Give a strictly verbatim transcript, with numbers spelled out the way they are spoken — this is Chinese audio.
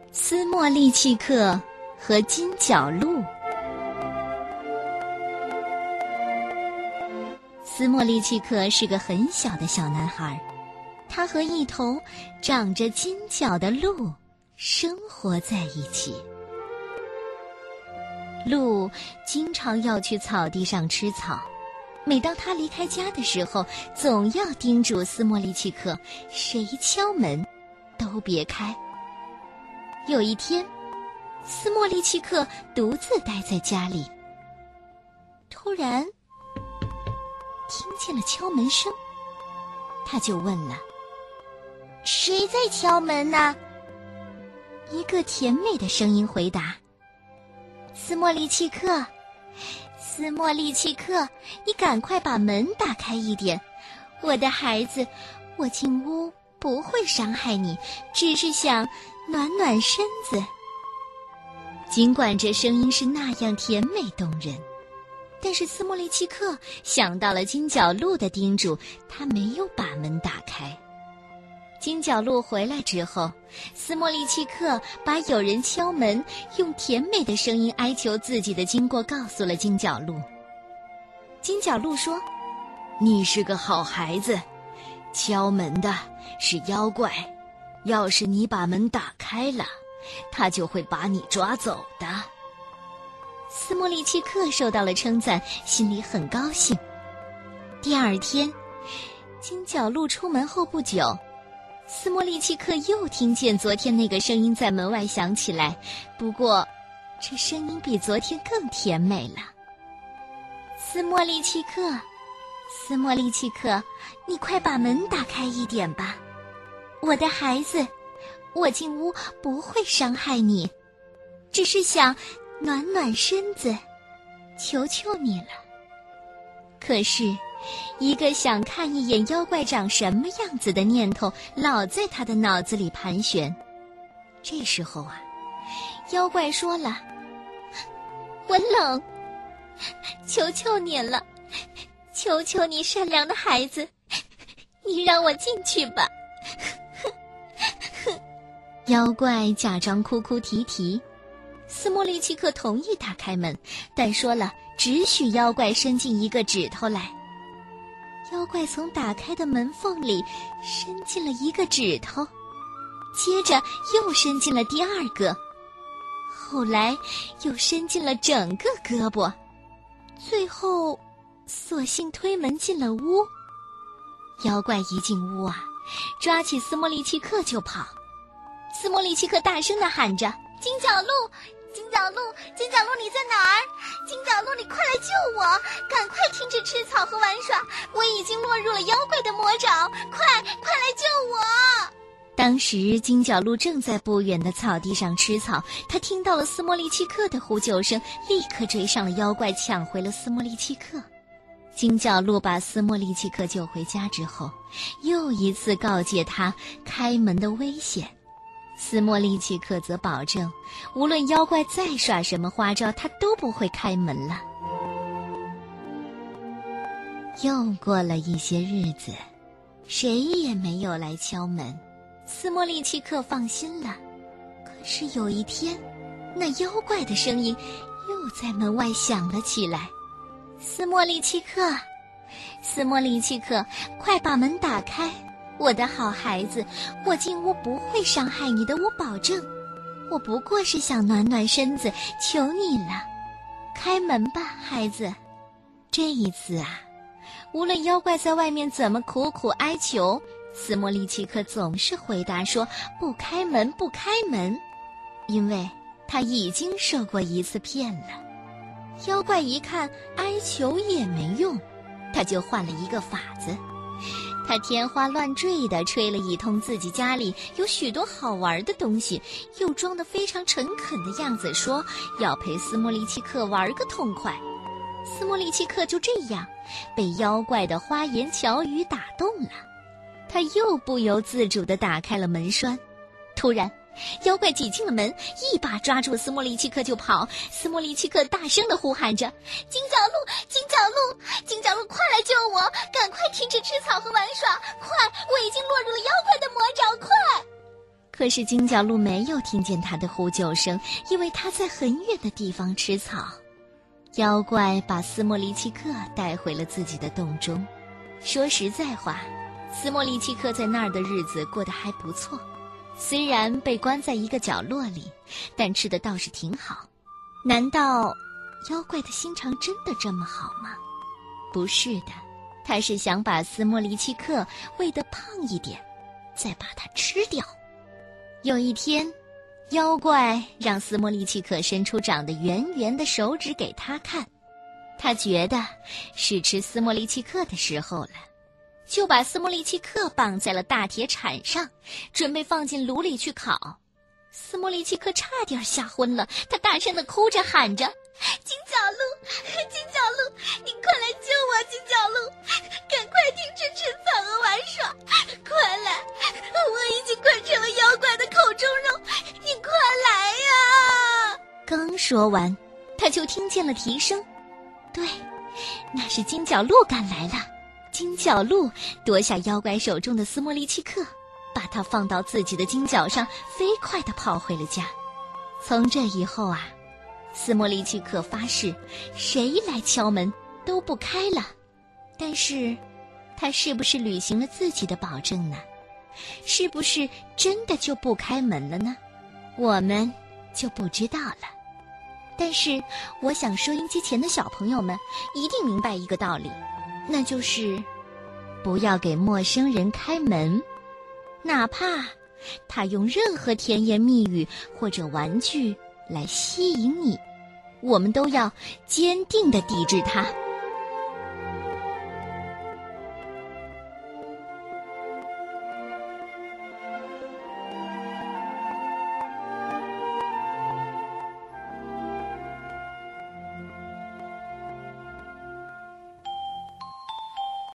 斯莫利契克和金角鹿。斯莫利契克是个很小的小男孩，他和一头长着金角的鹿生活在一起。鹿经常要去草地上吃草，每当他离开家的时候，总要叮嘱斯莫利契克，谁敲门都别开。有一天，斯莫利契克独自待在家里，突然听见了敲门声，他就问了： 谁在敲门呢？ 一个甜美的声音回答： 斯莫利契克，斯莫利契克， 你赶快把门打开一点，我的孩子，我进屋不会伤害你，只是想暖暖身子。尽管这声音是那样甜美动人，但是斯莫利契克想到了金角鹿的叮嘱，他没有把门打开。金角鹿回来之后，斯莫利契克把有人敲门，用甜美的声音哀求自己的经过告诉了金角鹿。金角鹿说： 你是个好孩子，敲门的是妖怪，要是你把门打开了，他就会把你抓走的。 斯莫利契克受到了称赞，心里很高兴。第二天，金角鹿出门后不久，斯莫利契克又听见昨天那个声音在门外响起来，不过这声音比昨天更甜美了。斯莫利契克，斯莫利契克，你快把门打开一点吧，我的孩子，我进屋不会伤害你，只是想暖暖身子，求求你了。可是一个想看一眼妖怪长什么样子的念头老在他的脑子里盘旋。这时候啊，妖怪说了：我冷，求求你了，求求你善良的孩子，你让我进去吧。妖怪假装哭哭啼啼，斯莫利契克同意他开门，但说了只许妖怪伸进一个指头来。妖怪从打开的门缝里伸进了一个指头，接着又伸进了第二个，后来又伸进了整个胳膊，最后索性推门进了屋。妖怪一进屋啊，抓起斯莫利契克就跑。斯莫利契克大声地喊着： 金角鹿，金角鹿，金角鹿，你在哪儿？金角鹿，你快来救我，赶快停止吃草和玩耍，我已经落入了妖怪的魔爪，快快来救我。 当时金角鹿正在不远的草地上吃草，他听到了斯莫利契克的呼救声，立刻追上了妖怪，抢回了斯莫利契克。金角鹿把斯莫利契克救回家之后，又一次告诫他开门的危险。斯莫利契克则保证，无论妖怪再耍什么花招，他都不会开门了。又过了一些日子，谁也没有来敲门，斯莫利契克放心了。可是有一天，那妖怪的声音又在门外响了起来：斯莫利契克，斯莫利契克，快把门打开，我的好孩子，我进屋不会伤害你的，我保证。我不过是想暖暖身子，求你了，开门吧，孩子。这一次啊，无论妖怪在外面怎么苦苦哀求，斯莫利契克总是回答说：不开门，不开门。因为他已经受过一次骗了。妖怪一看哀求也没用，他就换了一个法子。他天花乱坠地吹了一通自己家里有许多好玩的东西，又装得非常诚恳的样子，说要陪斯莫利契克玩个痛快。斯莫利契克就这样被妖怪的花言巧语打动了，他又不由自主地打开了门栓。突然，妖怪挤进了门，一把抓住斯莫利契克就跑。斯莫利契克大声地呼喊着： 金角鹿，金角鹿，金角鹿，快来救我，赶快停止吃草和玩耍，快，我已经落入了妖怪的魔爪，快。 可是金角鹿没有听见他的呼救声，因为他在很远的地方吃草。妖怪把斯莫利契克带回了自己的洞中。说实在话，斯莫利契克在那儿的日子过得还不错，虽然被关在一个角落里，但吃的倒是挺好。难道妖怪的心肠真的这么好吗？不是的，他是想把斯莫利契克喂得胖一点，再把它吃掉。有一天，妖怪让斯莫利契克伸出长得圆圆的手指给他看，他觉得是吃斯莫利契克的时候了，就把斯莫利契克绑在了大铁铲上，准备放进炉里去烤。斯莫利契克差点吓昏了，他大声地哭着喊着： 金角鹿，金角鹿，你快来救我！金角鹿，赶快停止吃草和玩耍，快来！我已经快成了妖怪的口中肉，你快来呀！ 刚说完，他就听见了啼声。对，那是金角鹿赶来了。金角鹿夺下妖怪手中的斯莫利契克，把它放到自己的金角上，飞快地跑回了家。从这以后啊，斯莫利契克发誓，谁来敲门都不开了。但是，他是不是履行了自己的保证呢？是不是真的就不开门了呢？我们就不知道了。但是，我想收音机前的小朋友们一定明白一个道理，那就是不要给陌生人开门，哪怕他用任何甜言蜜语或者玩具来吸引你，我们都要坚定地抵制他。